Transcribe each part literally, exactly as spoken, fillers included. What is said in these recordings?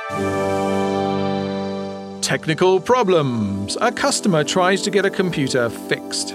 Technical problems. A customer tries to get a computer fixed.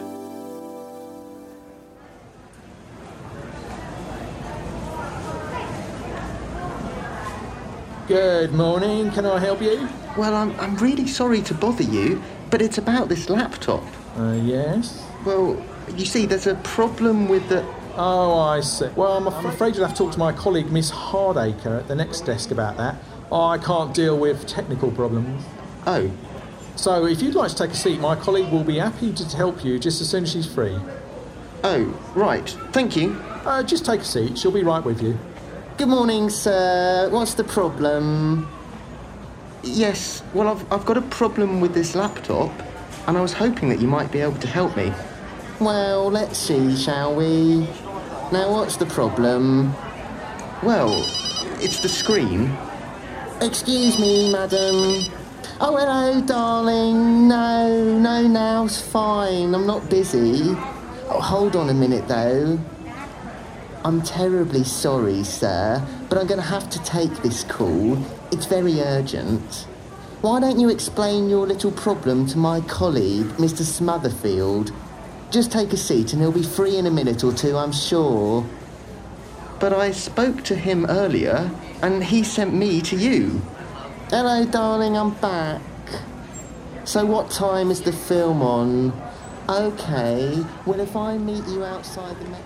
Good morning, can I help you? Well, I'm, I'm really sorry to bother you, but it's about this laptop. Uh, yes? Well, you see, there's a problem with the... Oh, I see. Well, I'm afraid you'll have to talk to my colleague, Miss Hardacre, at the next desk about that. I can't deal with technical problems. Oh. So, if you'd like to take a seat, my colleague will be happy to help you just as soon as she's free. Oh, right. Thank you. Uh, just take a seat. She'll be right with you. Good morning, sir. What's the problem? Yes, well, I've, I've got a problem with this laptop, and I was hoping that you might be able to help me. Well, let's see, shall we? Now, what's the problem? Well, it's the screen. Excuse me, madam. Oh, hello, darling. No, no, now's fine. I'm not busy. Oh, hold on a minute, though. I'm terribly sorry, sir, but I'm going to have to take this call. It's very urgent. Why don't you explain your little problem to my colleague, Mister Smotherfield? Just take a seat and he'll be free in a minute or two, I'm sure. But I spoke to him earlier, and he sent me to you. Hello, darling, I'm back. So what time is the film on? OK, well, if I meet you outside the...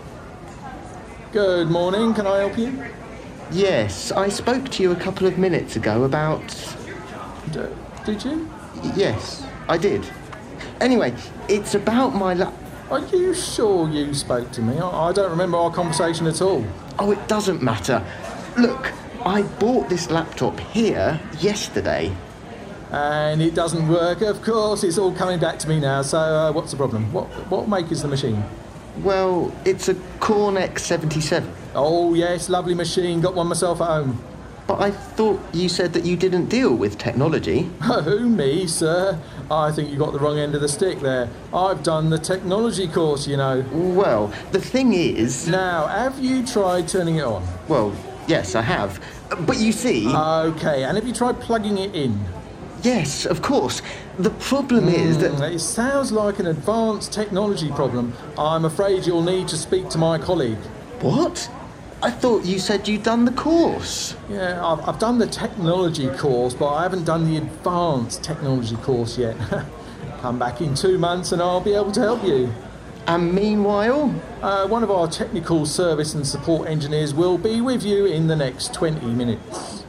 Good morning, can I help you? Yes, I spoke to you a couple of minutes ago about... D- did you? Yes, I did. Anyway, it's about my lap... Are you sure you spoke to me? I, I don't remember our conversation at all. Oh, it doesn't matter. Look, I bought this laptop here yesterday. And it doesn't work, of course. It's all coming back to me now. So uh, what's the problem? What, what make is the machine? Well, it's a Cornec seventy-seven. Oh, yes, lovely machine. Got one myself at home. But I thought you said that you didn't deal with technology. Who, me, sir? I think you got the wrong end of the stick there. I've done the technology course, you know. Well, the thing is... Now, have you tried turning it on? Well, yes, I have. But you see... OK, and have you tried plugging it in? Yes, of course. The problem mm, is that... It sounds like an advanced technology problem. I'm afraid you'll need to speak to my colleague. What? I thought you said you'd done the course. Yeah, I've, I've done the technology course, but I haven't done the advanced technology course yet. Come back in two months and I'll be able to help you. And meanwhile? Uh, one of our technical service and support engineers will be with you in the next twenty minutes.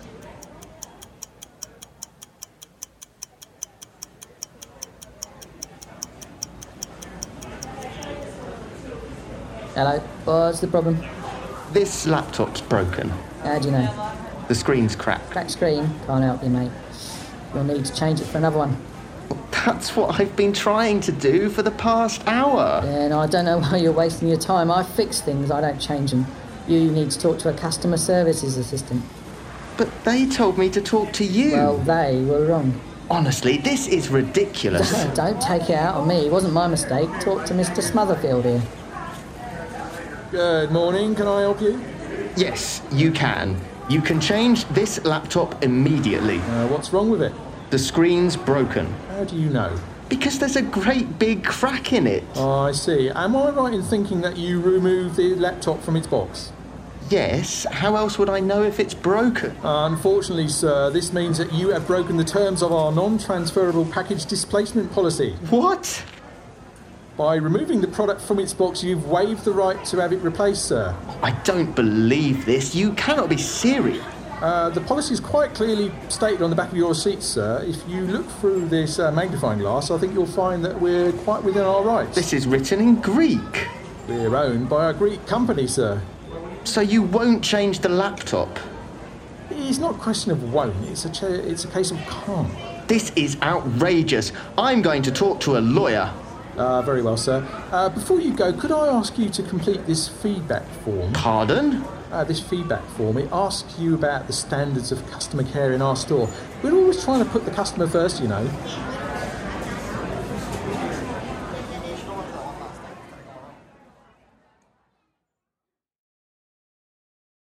Hello, what's the problem? This laptop's broken. How do you know? The screen's cracked. Cracked screen? Can't help you, mate. You'll need to change it for another one. That's what I've been trying to do for the past hour. Yeah, no, I don't know why you're wasting your time. I fix things, I don't change them. You need to talk to a customer services assistant. But they told me to talk to you. Well, they were wrong. Honestly, this is ridiculous. Don't, don't take it out on me. It wasn't my mistake. Talk to Mister Smotherfield here. Good morning, can I help you? Yes, you can. You can change this laptop immediately. Uh, what's wrong with it? The screen's broken. How do you know? Because there's a great big crack in it. Oh, I see. Am I right in thinking that you removed the laptop from its box? Yes. How else would I know if it's broken? Uh, unfortunately, sir, this means that you have broken the terms of our non-transferable package displacement policy. What? By removing the product from its box, you've waived the right to have it replaced, sir. I don't believe this. You cannot be serious. Uh, the policy is quite clearly stated on the back of your receipt, sir. If you look through this uh, magnifying glass, I think you'll find that we're quite within our rights. This is written in Greek. We're owned by a Greek company, sir. So you won't change the laptop? It's not a question of won't. It's a, ch- it's a case of can't. This is outrageous. I'm going to talk to a lawyer. Uh, very well, sir. Uh, before you go, could I ask you to complete this feedback form? Pardon? Uh, this feedback form, it asks you about the standards of customer care in our store. We're always trying to put the customer first, you know.